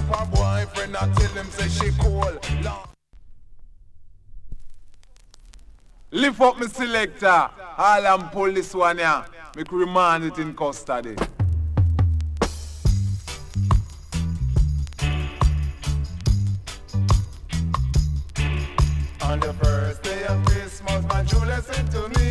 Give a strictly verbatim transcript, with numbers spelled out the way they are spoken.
up her boyfriend and tell him say she cool. Lift up me selector, all and pull this one here. Make remand it in custody. On the first day of Christmas, my Julia said to me,